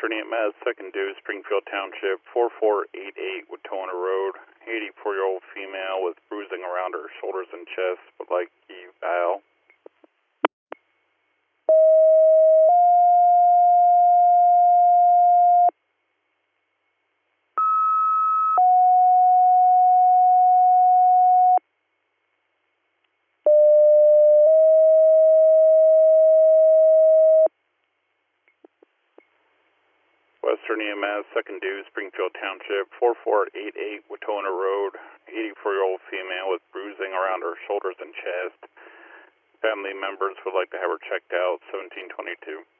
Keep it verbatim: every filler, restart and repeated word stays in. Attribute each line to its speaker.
Speaker 1: Western E M S, second due, Springfield Township, four four eight eight Watona Road. eighty-four-year-old female with bruising around her shoulders and chest, would like eval. Western E M S, second due, Springfield Township, four four eight eight Watona Road. eighty-four-year-old female with bruising around her shoulders and chest. Family members would like to have her checked out, seventeen twenty-two.